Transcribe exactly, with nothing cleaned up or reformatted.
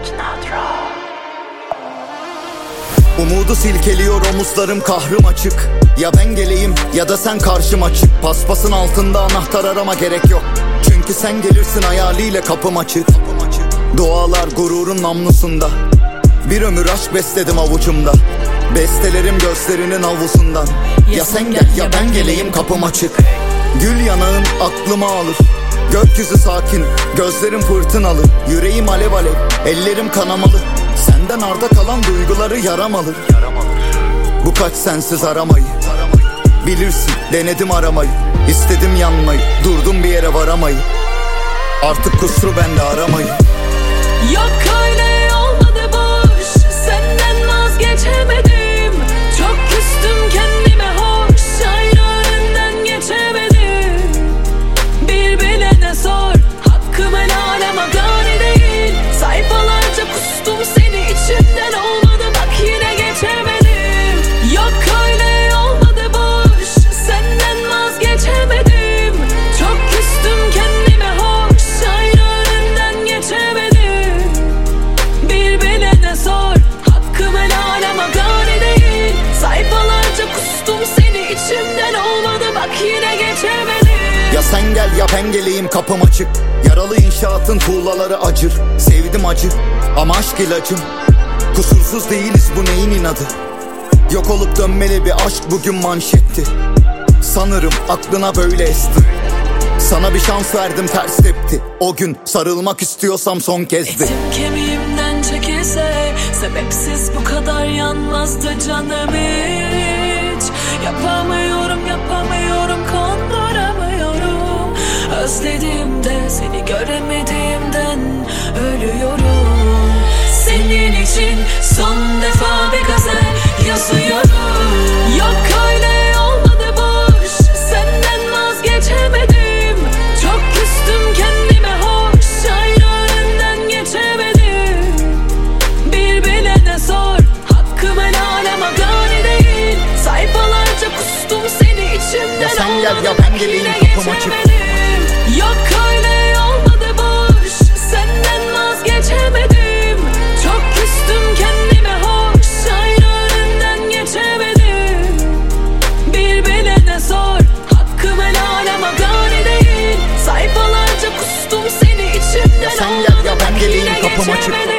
Umudu silkeliyor omuzlarım, kahrım açık. Ya ben geleyim ya da sen karşıma çık. Paspasın altında anahtar arama gerek yok. Çünkü sen gelirsin hayaliyle kapım açık. Dualar gururun namlusunda. Bir ömür aşk besledim avucumda. Bestelerim gözlerinin avusundan. Ya sen gel ya ben geleyim kapım açık. Gül yanağın aklıma alır. Gökyüzü sakin, gözlerim fırtınalı. Yüreğim alev alev, ellerim kanamalı. Senden arda kalan duyguları yaramalı. Bu kaç sensiz aramayı. Bilirsin denedim aramayı. İstedim yanmayı, durdum bir yere varamayı. Artık kusuru bende aramayı. Yok öyle olmadı boş, senden vazgeçemedim. Çok küstüm kendime hoş, aynı önünden geçemedim. Bir bilene sor, hakkım helal ama gani değil. Sayfalarca kustum seni, içimden olmadı bak yine geçemedim. Yok öyle olmadı boş, senden vazgeçemedim. Çok küstüm kendime hoş, aynı önünden geçemedim. Bir bilene sor, hakkım helal ama gani değil. Sayfalarca kustum seni, içimden olmadı bak yine geçemedim. Ya sen gel ya ben geleyim kapım açık. Yaralı inşaatın tuğlaları acır. Sevdim acı ama aşk ilacım. Kusursuz değiliz, bu neyin inadı. Yok olup dönmeli bir aşk bugün manşetti. Sanırım aklına böyle esti. Sana bir şans verdim ters tepti. O gün sarılmak istiyorsam son kezdi. Etim kemiğimden çekilse sebepsiz bu kadar yanmazdı canım hiç. Yapamıyorum yapamıyorum konduramıyorum. Özlediğimde seni göremediğimden ölüyorum. Senin için son defa bir gazel yazıyorum. Yok öyle olmadı boş, senden vazgeçemedim. Çok küstüm kendime hoş, aynı önünden geçemedim. Bir bilene sor, hakkım helal ama gani değil. Sayfalarca kustum seni, içimden Ya sen gel ya olmadı ben geleyim kapım açık. Yok öyle olmadı boş, senden vazgeçemedim. Çok küstüm kendime hoş, aynı önünden geçemedim. Bir bilene sor, hakkım helal ama gani değil. Sayfalarca kustum seni, içimden Ya sen gel ya ben olmadı geleyim yine kapım açık. geçemedim.